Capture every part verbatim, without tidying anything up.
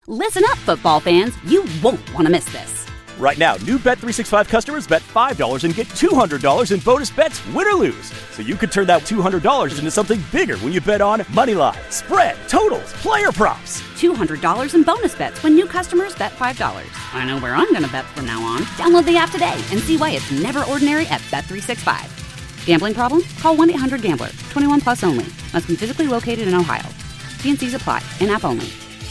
Listen up, football fans. You won't want to miss this. Right now, new Bet three sixty-five customers bet five dollars and get two hundred dollars in bonus bets, win or lose. So you could turn that two hundred dollars into something bigger when you bet on money line, spread, totals, player props. two hundred dollars in bonus bets when new customers bet five dollars. I know where I'm going to bet from now on. Download the app today and see why it's never ordinary at Bet three sixty-five. Gambling problem? Call one eight hundred gambler. twenty-one plus only. Must be physically located in Ohio. T and C's apply. In-app only.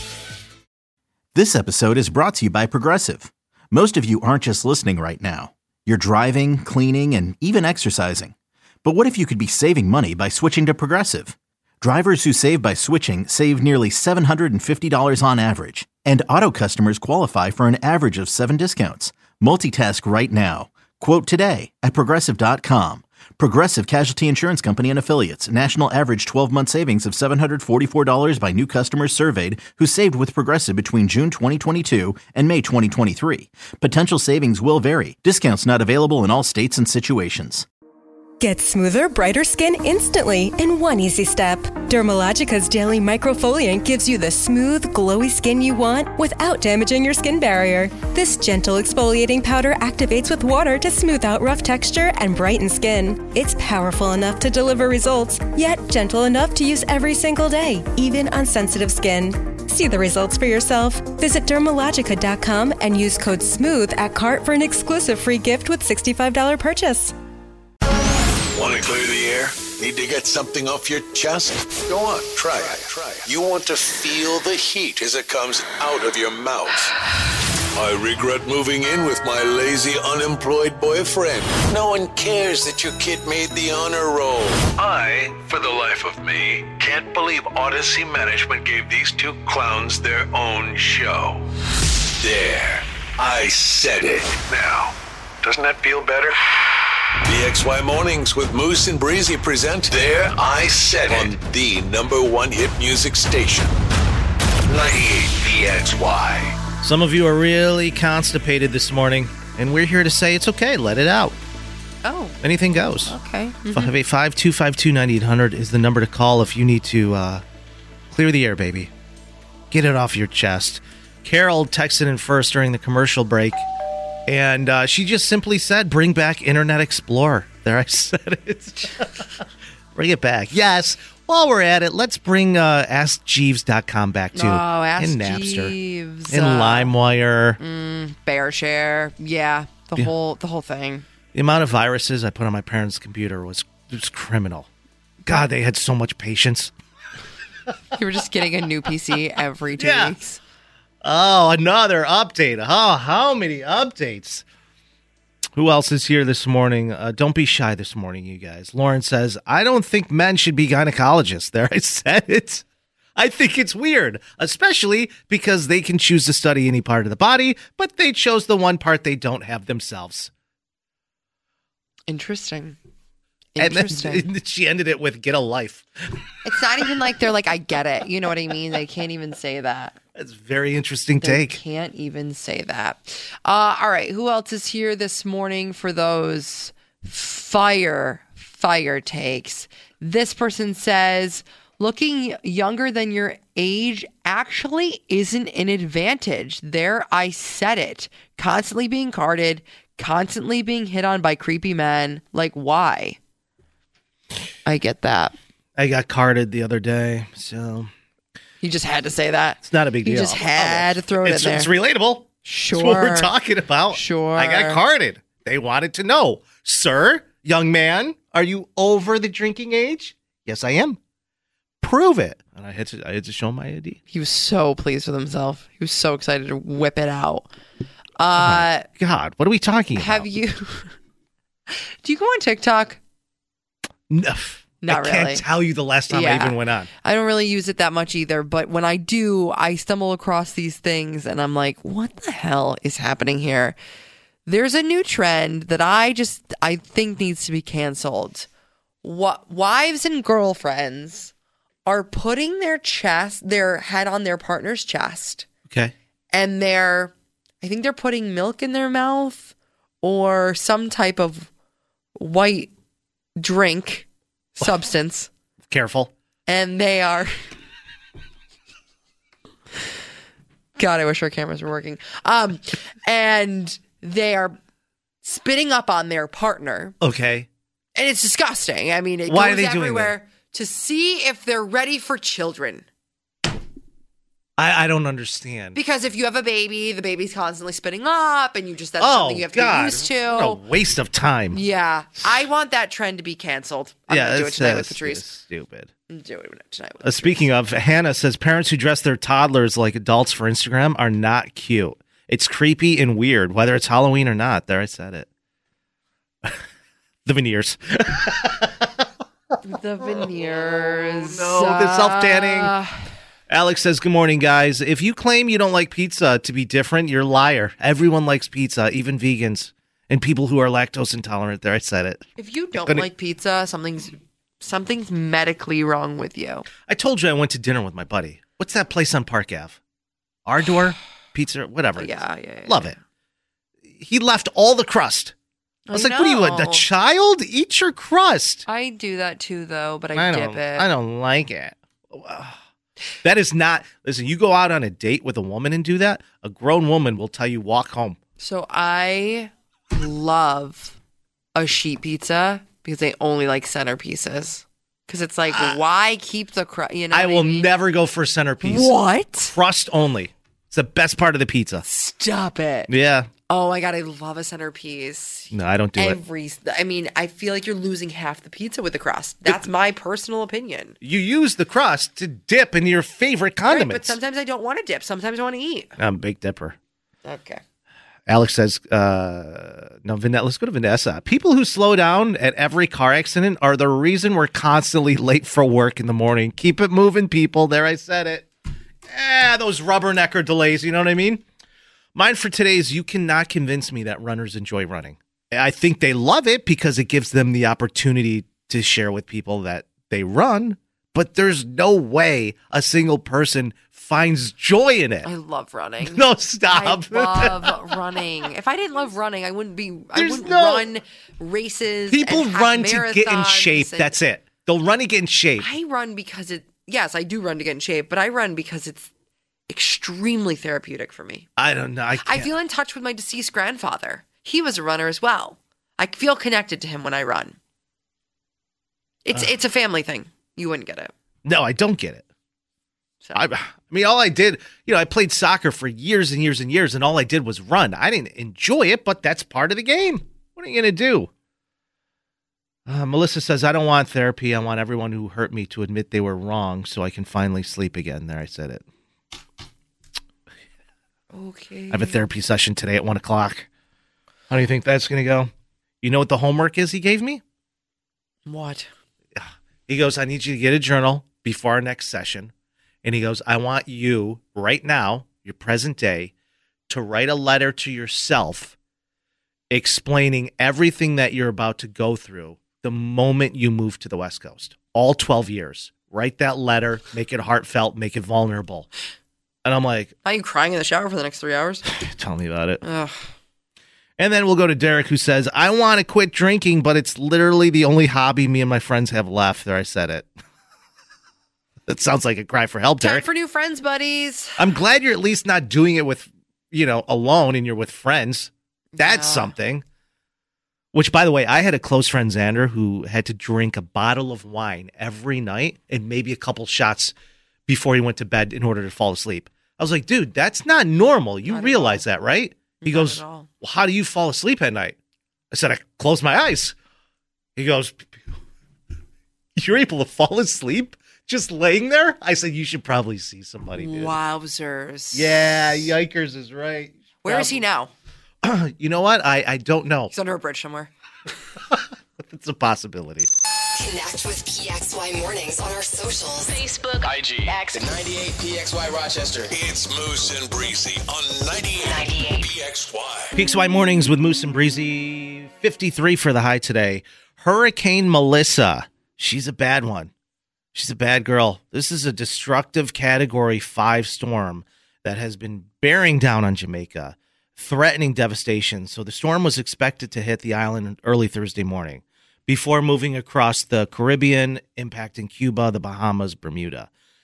This episode is brought to you by Progressive. Most of you aren't just listening right now. You're driving, cleaning, and even exercising. But what if you could be saving money by switching to Progressive? Drivers who save by switching save nearly seven hundred fifty dollars on average. And auto customers qualify for an average of seven discounts. Multitask right now. Quote today at Progressive dot com. Progressive Casualty Insurance Company and Affiliates. National average twelve-month savings of seven hundred forty-four dollars by new customers surveyed who saved with Progressive between June twenty twenty-two and May twenty twenty-three. Potential savings will vary. Discounts not available in all states and situations. Get smoother, brighter skin instantly in one easy step. Dermalogica's daily microfoliant gives you the smooth, glowy skin you want without damaging your skin barrier. This gentle exfoliating powder activates with water to smooth out rough texture and brighten skin. It's powerful enough to deliver results, yet gentle enough to use every single day, even on sensitive skin. See the results for yourself. Visit Dermalogica dot com and use code SMOOTH at cart for an exclusive free gift with sixty-five dollars purchase. Want to clear the air? Need to get something off your chest? Go on, try it. Try it. You want to feel the heat as it comes out of your mouth. I regret moving in with my lazy, unemployed boyfriend. No one cares that your kid made the honor roll. I, for the life of me, can't believe Odyssey Management gave these two clowns their own show. There. I said it. Now, doesn't that feel better? The X Y Mornings with Moose and Breezy present There I Said It on the number one hit music station, ninety-eight V X Y. Some of you are really constipated this morning, and we're here to say it's okay. Let it out. Oh. Anything goes. Okay. Mm-hmm. five eight five, two five two, nine eight hundred is the number to call if you need to uh, clear the air, baby. Get it off your chest. Carol texted in first during the commercial break. And uh, she just simply said, bring back Internet Explorer. There, I said it. Bring it back. Yes. While we're at it, let's bring uh, Ask Jeeves dot com back, too. Oh, Ask and Napster. Jeeves. And uh, LimeWire. Mm, BearShare. Yeah, the yeah. whole the whole thing. The amount of viruses I put on my parents' computer was, was criminal. God, they had so much patience. You were just getting a new P C every two yeah. weeks. Oh, another update. Oh, how many updates? Who else is here this morning? Uh, don't be shy this morning, you guys. Lauren says, I don't think men should be gynecologists. There, I said it. I think it's weird, especially because they can choose to study any part of the body, but they chose the one part they don't have themselves. Interesting. And Interesting. then she ended it with, get a life. It's not even like they're like, I get it. You know what I mean? They can't even say that. That's a very interesting They take. can't even say that. Uh, all right. Who else is here this morning for those fire, fire takes? This person says, looking younger than your age actually isn't an advantage. There, I said it. Constantly being carded, constantly being hit on by creepy men. Like, why? I get that. I got carded the other day, so... You just had to say that. It's not a big deal. You just had to throw it it's, in there. It's relatable. Sure. That's what we're talking about. Sure. I got carded. They wanted to know, sir, young man, are you over the drinking age? Yes, I am. Prove it. And I had to I had to show him my I D. He was so pleased with himself. He was so excited to whip it out. Oh Uh, God, what are we talking about? Have you... Do you go on TikTok? No. Not I really. can't tell you the last time Yeah. I even went on. I don't really use it that much either, but when I do, I stumble across these things and I'm like, what the hell is happening here? There's a new trend that I just, I think needs to be canceled. What wives and girlfriends are putting their chest, their head on their partner's chest. Okay. And they're, I think they're putting milk in their mouth or some type of white drink substance. Careful. And they are God, I wish our cameras were working. Um, and they are spitting up on their partner. Okay. And it's disgusting. I mean, it Why goes are they doing everywhere to see if they're ready for children. I, I don't understand. Because if you have a baby, the baby's constantly spitting up, and you just that's oh, something you have to God. get used to. What a waste of time. Yeah. I want that trend to be canceled. I'm yeah, going to do it tonight with that's Patrice. stupid. I'm doing it tonight with Uh, speaking of, Hannah says parents who dress their toddlers like adults for Instagram are not cute. It's creepy and weird, whether it's Halloween or not. There, I said it. The veneers. The veneers. Oh, no, the self-tanning. Uh, Alex says, good morning, guys. If you claim you don't like pizza to be different, you're a liar. Everyone likes pizza, even vegans and people who are lactose intolerant. There, I said it. If you don't Gonna- like pizza, something's something's medically wrong with you. I told you I went to dinner with my buddy. What's that place on Park Avenue? Ardor? Pizza? Whatever. it is. Yeah, yeah, yeah. Love it. He left all the crust. I was I like, what are you, a, a know. child? Eat your crust. I do that too, though, but I, I dip don't, it. I don't like it. That is not, listen, you go out on a date with a woman and do that, a grown woman will tell you walk home. So I love a sheet pizza because they only like centerpieces. Because it's like, why keep the crust? You know, I what will mean? never go for a centerpiece. What? Crust only. It's the best part of the pizza. Stop it. Yeah. Oh my God, I love a centerpiece. No, I don't do it. Every, I mean, I feel like you're losing half the pizza with the crust. That's my personal opinion. You use the crust to dip into your favorite Right, condiments. but sometimes I don't want to dip. Sometimes I want to eat. I'm a big dipper. Okay. Alex says, uh, no, Vanessa, let's go to Vanessa. People who slow down at every car accident are the reason we're constantly late for work in the morning. Keep it moving, people. There, I said it. Eh, those rubbernecker delays, you know what I mean? Mine for today is you cannot convince me that runners enjoy running. I think they love it because it gives them the opportunity to share with people that they run, but there's no way a single person finds joy in it. I love running. No, stop. I love running. If I didn't love running, I wouldn't be. I There's wouldn't no- run races. People and have run to get in marathons shape. and- That's it. They'll run to get in shape. I run because it. Yes, I do run to get in shape, but I run because it's extremely therapeutic for me. I don't know. I, I can't. feel in touch with my deceased grandfather. He was a runner as well. I feel connected to him when I run. It's it's a family thing. You wouldn't get it. No, I don't get it. So. I, I mean, all I did, you know, I played soccer for years and years and years, and all I did was run. I didn't enjoy it, but that's part of the game. What are you going to do? Uh, Melissa says, I don't want therapy. I want everyone who hurt me to admit they were wrong so I can finally sleep again. There, I said it. Okay. I have a therapy session today at one o'clock. How do you think that's going to go? You know what the homework is he gave me? What? He goes, I need you to get a journal before our next session. And he goes, I want you right now, your present day, to write a letter to yourself explaining everything that you're about to go through the moment you move to the West Coast. All twelve years. Write that letter, make it heartfelt, make it vulnerable. And I'm like, Are you crying in the shower for the next three hours? tell me about it. Ugh. And then we'll go to Derek, who says, I want to quit drinking, but it's literally the only hobby me and my friends have left. There, I said it. That sounds like a cry for help, Time Derek. for new friends, buddies. I'm glad you're at least not doing it with, you know, alone and you're with friends. That's Yeah. something. Which, by the way, I had a close friend, Xander, who had to drink a bottle of wine every night and maybe a couple shots before he went to bed in order to fall asleep. I was like, dude, that's not normal. You Not at realize that, right? He Not goes, at all. well, how do you fall asleep at night? I said, I close my eyes. He goes, you're able to fall asleep just laying there? I said, you should probably see somebody, dude. Wowzers. Yeah, Yikers is right. Where is he now? You know what? I, I don't know. He's under a bridge somewhere. It's a possibility. Connect with P X Y Mornings on our socials. Facebook, I G, X, ninety-eight P X Y Rochester. It's Moose and Breezy on ninety-eight P X Y. P X Y Mornings with Moose and Breezy. fifty-three for the high today. Hurricane Melissa. She's a bad one. She's a bad girl. This is a destructive category five storm that has been bearing down on Jamaica, threatening devastation. So the storm was expected to hit the island early Thursday morning before moving across the Caribbean, impacting Cuba, the Bahamas, Bermuda.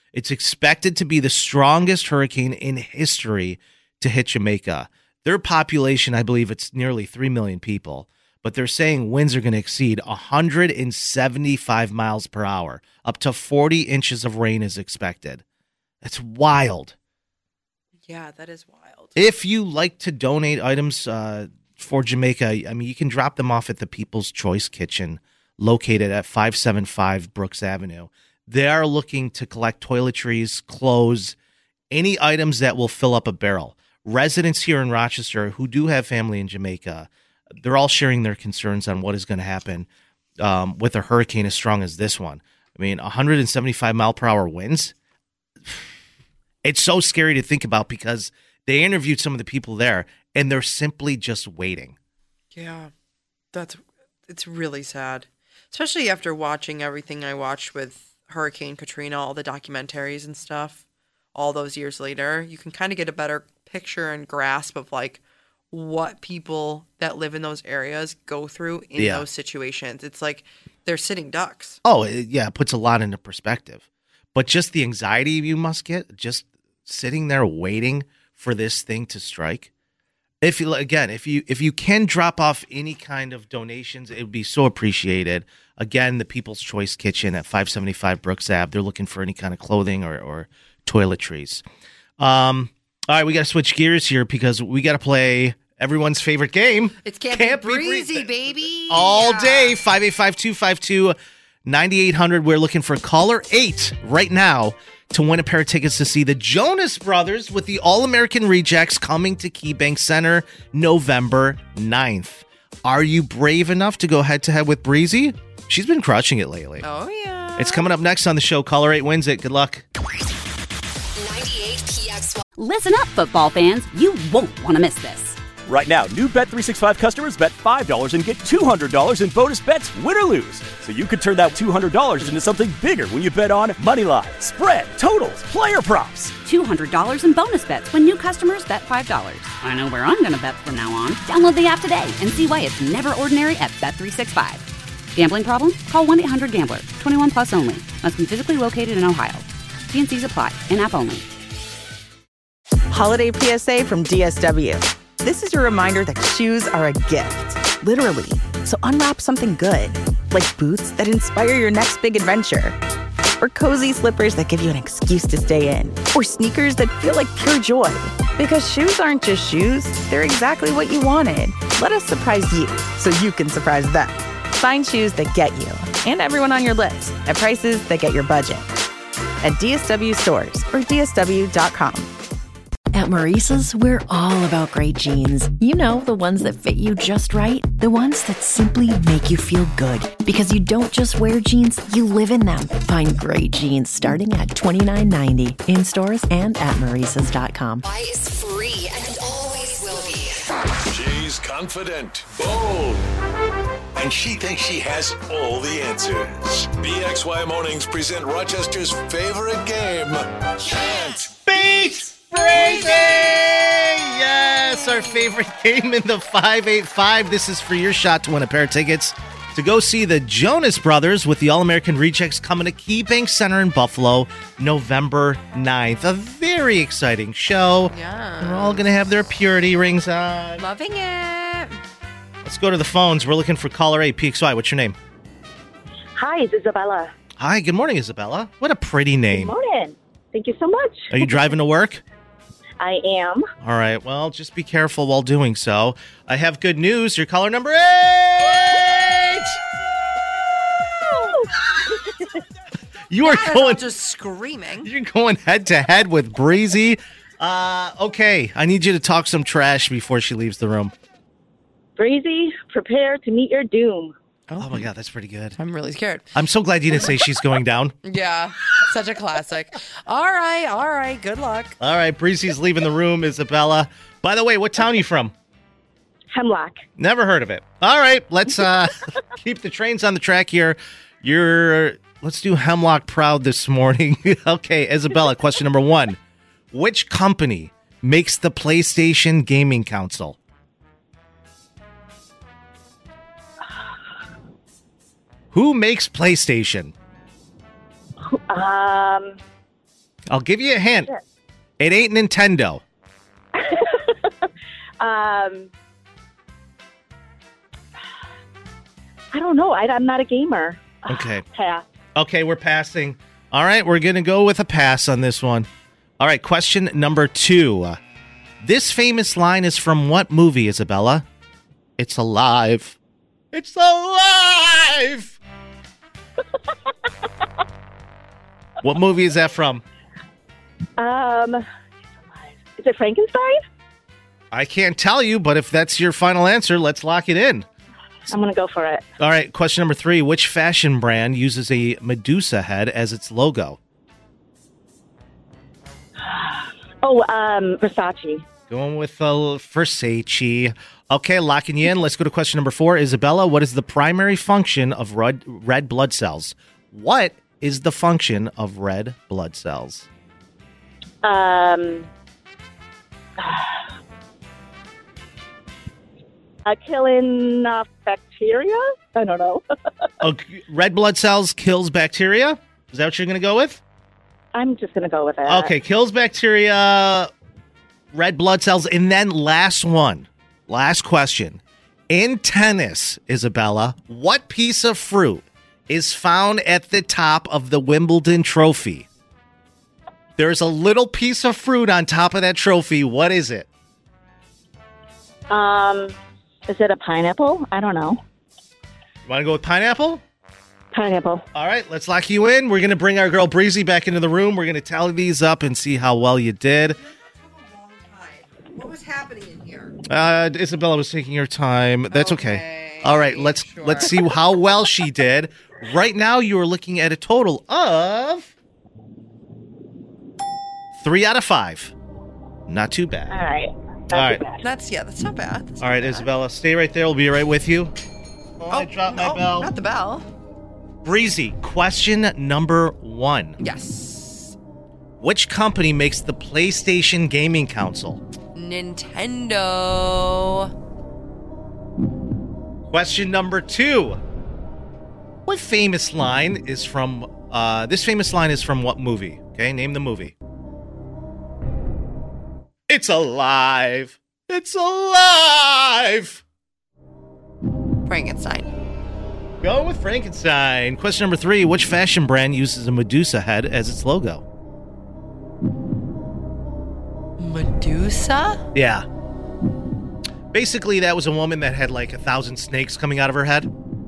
It's expected to be the strongest hurricane in history to hit Jamaica. Their population, I believe it's nearly three million people, but they're saying winds are going to exceed one hundred seventy-five miles per hour. Up to forty inches of rain is expected. That's wild. Yeah, that is wild. If you like to donate items uh, for Jamaica, I mean, you can drop them off at the People's Choice Kitchen, located at five seventy-five Brooks Avenue. They are looking to collect toiletries, clothes, any items that will fill up a barrel. Residents here in Rochester who do have family in Jamaica, they're all sharing their concerns on what is going to happen um, with a hurricane as strong as this one. I mean, one hundred seventy-five mile per hour winds. It's so scary to think about because they interviewed some of the people there and they're simply just waiting. Yeah, that's it's really sad, especially after watching everything I watched with Hurricane Katrina, all the documentaries and stuff. All those years later, you can kind of get a better picture and grasp of like what people that live in those areas go through in Yeah. those situations. It's like they're sitting ducks. Oh, it, yeah, it puts a lot into perspective. But just the anxiety you must get, just sitting there waiting for this thing to strike. If you again, if you if you can drop off any kind of donations, it would be so appreciated. Again, the People's Choice Kitchen at five seventy-five Brooks Ave. They're looking for any kind of clothing or, or toiletries. Um, all right, we got to switch gears here because we got to play everyone's favorite game. It's Can't, Can't Be Be Breezy, Breezy. baby. All Yeah. day, five eight five, two five two, nine eight hundred. We're looking for caller eight right now to win a pair of tickets to see the Jonas Brothers with the All-American Rejects coming to KeyBank Center November ninth. Are you brave enough to go head-to-head with Breezy? She's been crushing it lately. Oh, yeah. It's coming up next on the show. Caller eight wins it. Good luck. ninety-eight P X Y. Listen up, football fans. You won't want to miss this. Right now, new Bet three sixty-five customers bet five dollars and get two hundred dollars in bonus bets, win or lose. So you could turn that two hundred dollars into something bigger when you bet on money line, spread, totals, player props. two hundred dollars in bonus bets when new customers bet five dollars. I know where I'm going to bet from now on. Download the app today and see why it's never ordinary at Bet three sixty-five. Gambling problem? Call one eight hundred gambler. twenty-one plus only. Must be physically located in Ohio. T and C's apply. In-app only. Holiday P S A from D S W. This is your reminder that shoes are a gift, literally. So unwrap something good, like boots that inspire your next big adventure, or cozy slippers that give you an excuse to stay in, or sneakers that feel like pure joy. Because shoes aren't just shoes, they're exactly what you wanted. Let us surprise you so you can surprise them. Find shoes that get you and everyone on your list at prices that get your budget. At D S W stores or D S W dot com. At Maurice's, we're all about great jeans. You know, the ones that fit you just right. The ones that simply make you feel good. Because you don't just wear jeans, you live in them. Find great jeans starting at twenty-nine ninety in stores and at maurices dot com. Y is free and always will be. She's confident, bold, and she thinks she has all the answers. B X Y Mornings present Rochester's favorite game, Can't Beat Breezy! Yes, our favorite game in the five eight five. This is for your shot to win a pair of tickets to go see the Jonas Brothers with the All-American Rejects coming to KeyBank Center in Buffalo November ninth. A very exciting show. Yeah. They're all going to have their purity rings on. Loving it. Let's go to the phones. We're looking for caller eight. P X Y, what's your name? Hi, it's Isabella. Hi, good morning, Isabella. What a pretty name. Good morning. Thank you so much. Are you driving to work? I am. All right. Well, just be careful while doing so. I have good news. Your caller number eight. You are That is all going just screaming. You're going head to head with Breezy. Uh, okay. I need you to talk some trash before she leaves the room. Breezy, prepare to meet your doom. Oh my God, that's pretty good. I'm really scared. I'm so glad you didn't say she's going down. Yeah, such a classic. All right, all right. Good luck. All right, Breezy's leaving the room. Isabella. By the way, what town are you from? Hemlock. Never heard of it. All right, let's uh, keep the trains on the track here. You're let's do Hemlock proud this morning. Okay, Isabella, question number one. Which company makes the PlayStation gaming console? Who makes PlayStation? Um, I'll give you a hint. Shit. It ain't Nintendo. Um, I don't know. I, I'm not a gamer. Okay. Pass. Okay, we're passing. All right, we're going to go with a pass on this one. All right, question number two. This famous line is from what movie, Isabella? It's alive. It's alive! What movie is that from? Um, is it Frankenstein? I can't tell you, but if that's your final answer, let's lock it in. I'm going to go for it. All right, question number three. Which fashion brand uses a Medusa head as its logo? Oh, um, Versace. Going with uh, Versace. Okay, locking you in. Let's go to question number four. Isabella, what is the primary function of red, red blood cells? What is the function of red blood cells? Um, uh, killing uh, bacteria? I don't know. Okay, red blood cells kills bacteria? Is that what you're going to go with? I'm just going to go with that. Okay, kills bacteria, red blood cells, and then last one. Last question. In tennis, Isabella, what piece of fruit is found at the top of the Wimbledon trophy? There's a little piece of fruit on top of that trophy. What is it? Um, is it a pineapple? I don't know. You want to go with pineapple? Pineapple. All right, let's lock you in. We're going to bring our girl Breezy back into the room. We're going to tally these up and see how well you did. What was happening in here? Uh, Isabella was taking her time. That's okay. Okay, All right, let's sure. let's see how well she did. Right now, you are looking at a total of three out of five. Not too bad. All right. Not All right. too bad. That's yeah. That's not bad. That's All right, not bad. Isabella, stay right there. We'll be right with you. Oh, I Oh, dropped my no, bell. Not the bell. Breezy, question number one. Yes. Which company makes the PlayStation gaming console? Nintendo. Question number two. What famous line is from, uh, this famous line is from what movie? Okay, name the movie. It's alive. It's alive. Frankenstein. Go with Frankenstein. Question number three. Which fashion brand uses a Medusa head as its logo? Medusa? Yeah. Basically, that was a woman that had like a thousand snakes coming out of her head.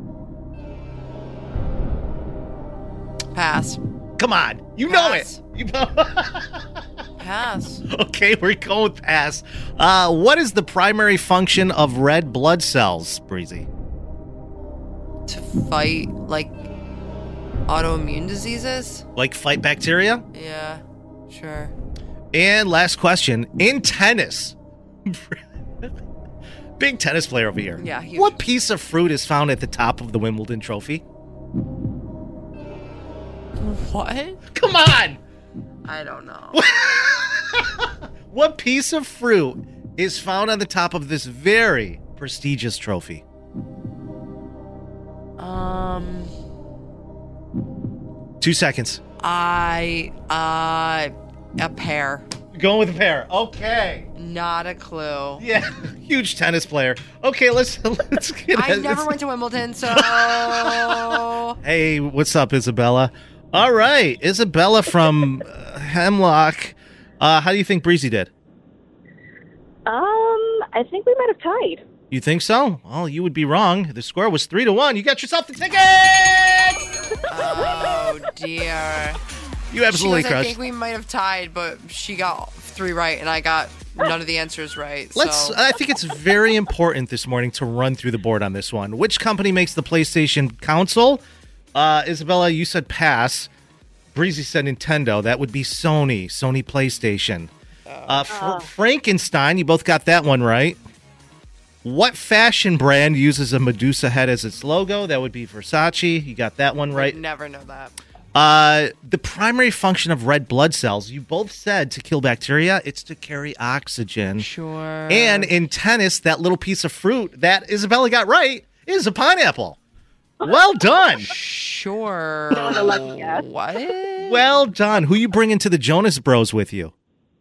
Pass. Come on. You know Pass. it. You know. Pass. Okay, we're going with pass. Uh, what is the primary function of red blood cells, Breezy? To fight like autoimmune diseases? Like fight bacteria? Yeah. Sure. And last question. In tennis, big tennis player over here. Yeah, huge. What piece of fruit is found at the top of the Wimbledon trophy? What? Come on! I don't know. What piece of fruit is found on the top of this very prestigious trophy? Um, Two seconds. I uh, a pear. Going with a pear. Okay. Not a clue. Yeah, huge tennis player. Okay, let's let's get. I it. never went to Wimbledon, so Hey, what's up, Isabella? All right, Isabella from uh, Hemlock. Uh, how do you think Breezy did? Um, I think we might have tied. You think so? Well, you would be wrong. The score was three to one. You got yourself the ticket. oh dear. You absolutely She goes, I crushed. think we might have tied, but she got three right, and I got none of the answers right. Let's. so. I think it's very important this morning to run through the board on this one. Which company makes the PlayStation console? Uh, Isabella, you said pass. Breezy said Nintendo. That would be Sony. Sony PlayStation. Uh, Fr- Frankenstein. You both got that one right. What fashion brand uses a Medusa head as its logo? That would be Versace. You got that one right. I'd never know that. Uh, the primary function of red blood cells, you both said to kill bacteria, it's to carry oxygen. Sure. And in tennis, that little piece of fruit that Isabella got right is a pineapple. Well done. Sure. That was a lucky guess. What? Well done. Who you bringing to the Jonas Bros with you?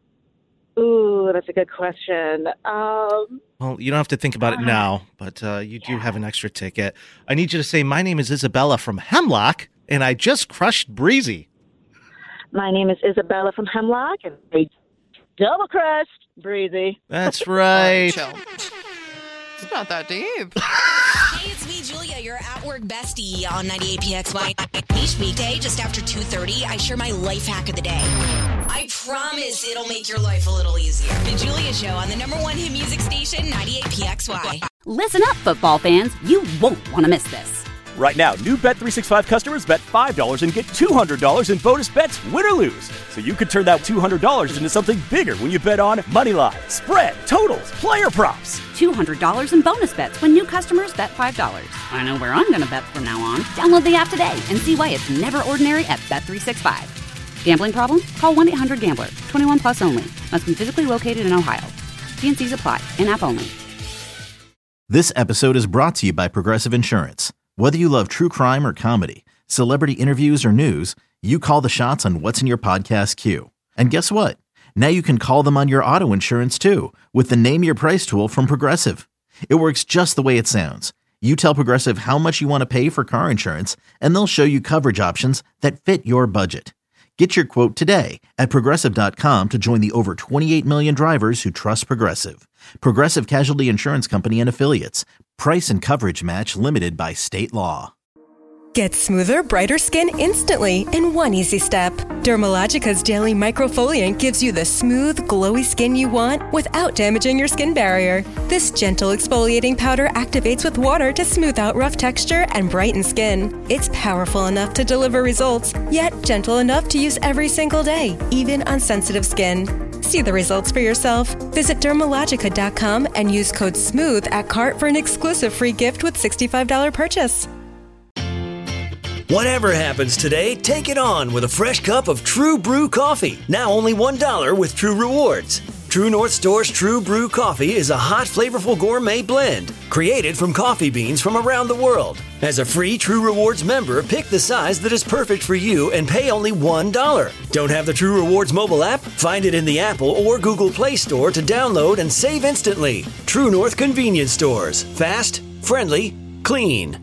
Ooh, that's a good question. Um, Well, you don't have to think about it now, but uh, you do have an extra ticket. I need you to say, my name is Isabella from Hemlock, and I just crushed Breezy. my name is Isabella from Hemlock, and I double crushed Breezy. That's right. Chill. It's not that deep. Hey, it's me, Julia, your at-work bestie on ninety-eight P X Y. Each weekday, just after two thirty, I share my life hack of the day. I promise it'll make your life a little easier. The Julia Show on the number one hit music station, ninety-eight P X Y. Listen up, football fans. You won't want to miss this. Right now, new Bet three sixty-five customers bet five dollars and get two hundred dollars in bonus bets, win or lose. So you could turn that two hundred dollars into something bigger when you bet on moneyline, spread, totals, player props. two hundred dollars in bonus bets when new customers bet five dollars. I know where I'm going to bet from now on. Download the app today and see why it's never ordinary at Bet three sixty-five. Gambling problem? Call one eight hundred gambler. twenty-one plus only. Must be physically located in Ohio. T and C's apply. In-app only. This episode is brought to you by Progressive Insurance. Whether you love true crime or comedy, celebrity interviews or news, you call the shots on what's in your podcast queue. And guess what? Now you can call them on your auto insurance too with the Name Your Price tool from Progressive. It works just the way it sounds. You tell Progressive how much you want to pay for car insurance, and they'll show you coverage options that fit your budget. Get your quote today at Progressive dot com to join the over twenty-eight million drivers who trust Progressive. Progressive Casualty Insurance Company and Affiliates. Price and coverage match limited by state law. Get smoother, brighter skin instantly in one easy step. Dermalogica's Daily Microfoliant gives you the smooth, glowy skin you want without damaging your skin barrier. This gentle exfoliating powder activates with water to smooth out rough texture and brighten skin. It's powerful enough to deliver results, yet gentle enough to use every single day, even on sensitive skin. See the results for yourself. Visit Dermalogica dot com and use code SMOOTH at cart for an exclusive free gift with sixty-five dollars purchase. Whatever happens today, take it on with a fresh cup of True Brew coffee. Now only one dollar with True Rewards. True North Store's True Brew coffee is a hot, flavorful gourmet blend created from coffee beans from around the world. As a free True Rewards member, pick the size that is perfect for you and pay only one dollar. Don't have the True Rewards mobile app? Find it in the Apple or Google Play Store to download and save instantly. True North Convenience Stores. Fast, friendly, clean.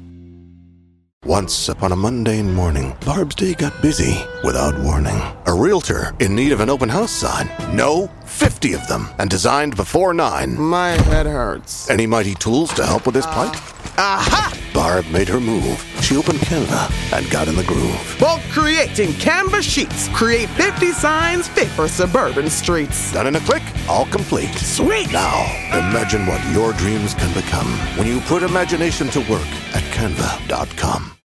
Once upon a mundane morning, Barb's day got busy without warning. A realtor in need of an open house sign. No, fifty of them, and designed before nine. My head hurts. Any mighty tools to help with this plight? Aha! Barb made her move. She opened Canva and got in the groove. Bulk creating Canva sheets. Create fifty signs fit for suburban streets. Done in a click, all complete. Sweet! Now, imagine what your dreams can become when you put imagination to work at Canva dot com.